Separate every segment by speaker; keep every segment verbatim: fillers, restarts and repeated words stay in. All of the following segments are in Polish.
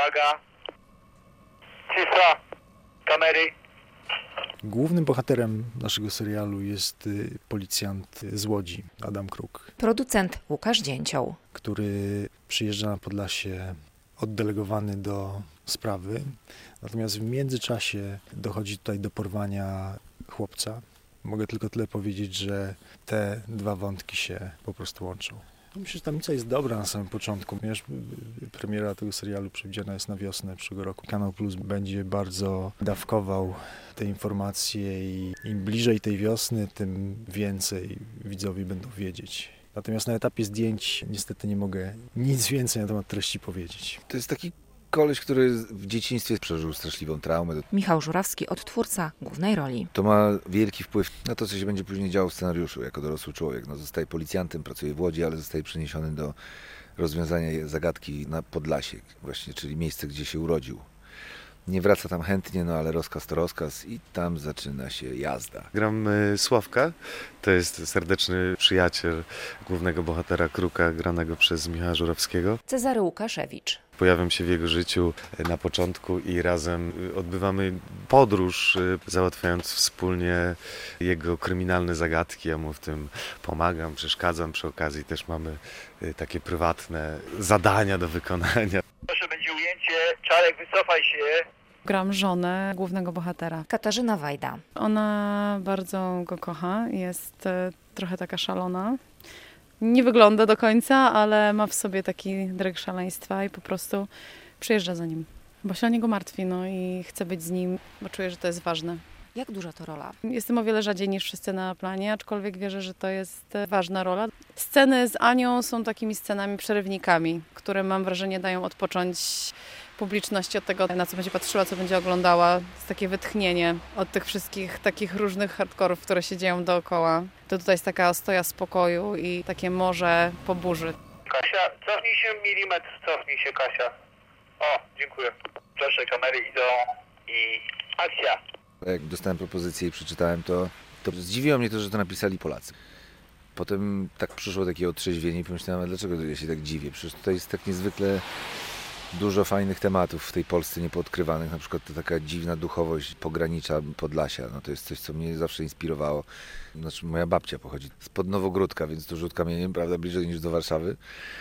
Speaker 1: Uwaga. Cisza. Kamery.
Speaker 2: Głównym bohaterem naszego serialu jest policjant z Łodzi, Adam Kruk.
Speaker 3: Producent Łukasz Dzięcioł.
Speaker 2: Który przyjeżdża na Podlasie oddelegowany do sprawy. Natomiast w międzyczasie dochodzi tutaj do porwania chłopca. Mogę tylko tyle powiedzieć, że te dwa wątki się po prostu łączą. Myślę, że tamica jest dobra na samym początku, ponieważ premiera tego serialu przewidziana jest na wiosnę przyszłego roku. Kanał Plus będzie bardzo dawkował te informacje i im bliżej tej wiosny, tym więcej widzowie będą wiedzieć. Natomiast na etapie zdjęć niestety nie mogę nic więcej na temat treści powiedzieć.
Speaker 4: To jest taki koleś, który w dzieciństwie przeżył straszliwą traumę.
Speaker 3: Michał Żurawski, odtwórca głównej roli.
Speaker 4: To ma wielki wpływ na to, co się będzie później działo w scenariuszu jako dorosły człowiek. No, zostaje policjantem, pracuje w Łodzi, ale zostaje przeniesiony do rozwiązania zagadki na Podlasie, właśnie, czyli miejsce, gdzie się urodził. Nie wraca tam chętnie, no ale rozkaz to rozkaz i tam zaczyna się jazda.
Speaker 5: Gram Sławka, to jest serdeczny przyjaciel głównego bohatera Kruka, granego przez Michała Żurawskiego.
Speaker 3: Cezary Łukaszewicz.
Speaker 5: Pojawiam się w jego życiu na początku i razem odbywamy podróż, załatwiając wspólnie jego kryminalne zagadki. Ja mu w tym pomagam, przeszkadzam. Przy okazji też mamy takie prywatne zadania do wykonania.
Speaker 1: Proszę, będzie ujęcie. Czarek, wycofaj się.
Speaker 6: Gram żonę głównego bohatera.
Speaker 3: Katarzyna Wajda.
Speaker 6: Ona bardzo go kocha, jest trochę taka szalona. Nie wygląda do końca, ale ma w sobie taki dryg szaleństwa i po prostu przyjeżdża za nim. Bo się o niego martwi, no i chce być z nim, bo czuje, że to jest ważne.
Speaker 3: Jak duża to rola?
Speaker 6: Jestem o wiele rzadziej niż wszyscy na planie, aczkolwiek wierzę, że to jest ważna rola. Sceny z Anią są takimi scenami przerywnikami, które mam wrażenie dają odpocząć publiczności od tego, na co będzie patrzyła, co będzie oglądała. Jest takie wytchnienie od tych wszystkich takich różnych hardkorów, które się dzieją dookoła. To tutaj jest taka ostoja spokoju i takie morze po burzy.
Speaker 1: Kasia, cofnij się milimetr, cofnij się, Kasia. O, dziękuję. Proszę, kamery idą i akcja.
Speaker 4: Jak dostałem propozycję i przeczytałem to, to zdziwiło mnie to, że to napisali Polacy. Potem tak przyszło takie otrzeźwienie i pomyślałem, a dlaczego ja się tak dziwię? Przecież tutaj jest tak niezwykle dużo fajnych tematów w tej Polsce niepoodkrywanych, na przykład to taka dziwna duchowość pogranicza Podlasia, no to jest coś, co mnie zawsze inspirowało. Znaczy moja babcia pochodzi spod Nowogródka, więc to rzut kamieniem, prawda, bliżej niż do Warszawy,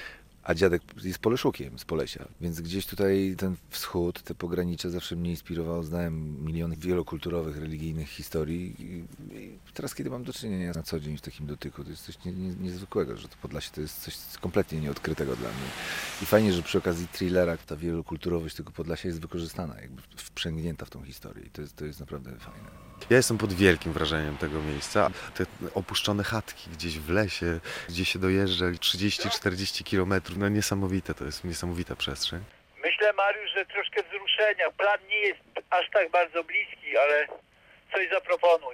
Speaker 4: a dziadek jest Poleszukiem z Polesia, więc gdzieś tutaj ten wschód, te pogranicze zawsze mnie inspirowało. Znałem miliony wielokulturowych, religijnych historii i, i teraz, kiedy mam do czynienia na co dzień w takim dotyku, to jest coś nie, nie, niezwykłego, że to Podlasie to jest coś kompletnie nieodkrytego dla mnie. I fajnie, że przy okazji thrillera ta wielokulturowość tego Podlasia jest wykorzystana, jakby wprzęgnięta w tą historię i to jest, to jest naprawdę fajne.
Speaker 5: Ja jestem pod wielkim wrażeniem tego miejsca. Te opuszczone chatki gdzieś w lesie, gdzie się dojeżdża trzydzieści czterdzieści kilometrów, no niesamowite, to jest niesamowita przestrzeń.
Speaker 1: Myślę, Mariusz, że troszkę wzruszenia. Plan nie jest aż tak bardzo bliski, ale coś zaproponuj.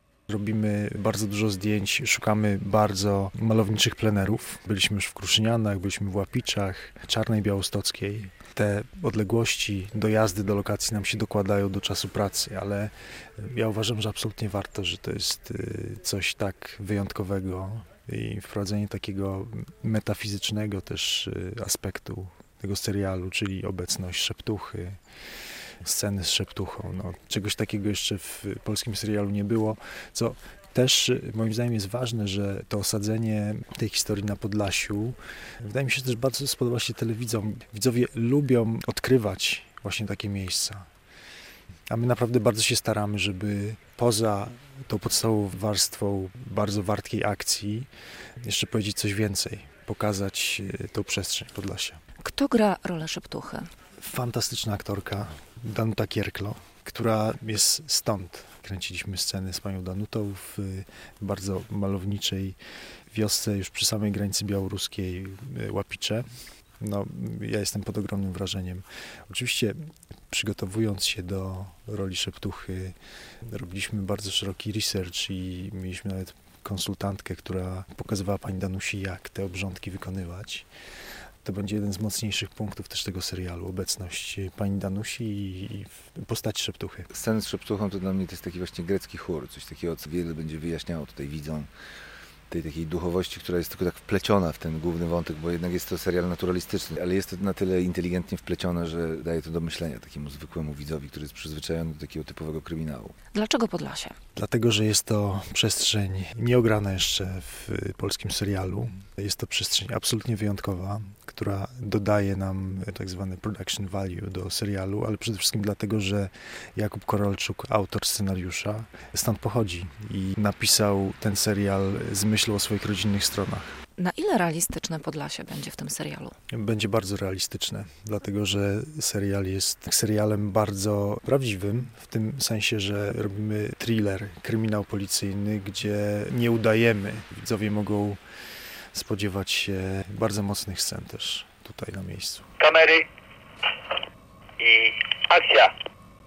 Speaker 2: Robimy bardzo dużo zdjęć, szukamy bardzo malowniczych plenerów. Byliśmy już w Kruszynianach, byliśmy w Łapiczach, Czarnej Białostockiej. Te odległości dojazdy do lokacji nam się dokładają do czasu pracy, ale ja uważam, że absolutnie warto, że to jest coś tak wyjątkowego i wprowadzenie takiego metafizycznego też aspektu tego serialu, czyli obecność szeptuchy, sceny z szeptuchą. No, czegoś takiego jeszcze w polskim serialu nie było, co też moim zdaniem jest ważne, że to osadzenie tej historii na Podlasiu, wydaje mi się, że też bardzo spodoba się telewidzom. Widzowie lubią odkrywać właśnie takie miejsca. A my naprawdę bardzo się staramy, żeby poza tą podstawową warstwą bardzo wartkiej akcji jeszcze powiedzieć coś więcej, pokazać tą przestrzeń Podlasia.
Speaker 3: Kto gra rolę szeptuchy?
Speaker 2: Fantastyczna aktorka Danuta Kierklo, która jest stąd. Kręciliśmy sceny z panią Danutą w bardzo malowniczej wiosce już przy samej granicy białoruskiej Łapicze. No, ja jestem pod ogromnym wrażeniem. Oczywiście przygotowując się do roli szeptuchy robiliśmy bardzo szeroki research i mieliśmy nawet konsultantkę, która pokazywała pani Danusi, jak te obrządki wykonywać. To będzie jeden z mocniejszych punktów też tego serialu, obecność pani Danusi i postaci szeptuchy.
Speaker 4: Sceny z szeptuchą to dla mnie to jest taki właśnie grecki chór, coś takiego, co wiele będzie wyjaśniało tutaj widzom tej takiej duchowości, która jest tylko tak wpleciona w ten główny wątek, bo jednak jest to serial naturalistyczny, ale jest to na tyle inteligentnie wplecione, że daje to do myślenia takiemu zwykłemu widzowi, który jest przyzwyczajony do takiego typowego kryminału.
Speaker 3: Dlaczego Podlasie?
Speaker 2: Dlatego, że jest to przestrzeń nieograna jeszcze w polskim serialu. Jest to przestrzeń absolutnie wyjątkowa, która dodaje nam tak zwany production value do serialu, ale przede wszystkim dlatego, że Jakub Korolczuk, autor scenariusza, stąd pochodzi i napisał ten serial z myślą o swoich rodzinnych stronach.
Speaker 3: Na ile realistyczne Podlasie będzie w tym serialu?
Speaker 2: Będzie bardzo realistyczne, dlatego że serial jest serialem bardzo prawdziwym, w tym sensie, że robimy thriller, kryminał policyjny, gdzie nie udajemy. Widzowie mogą spodziewać się bardzo mocnych scen też tutaj na miejscu.
Speaker 1: Kamery i akcja.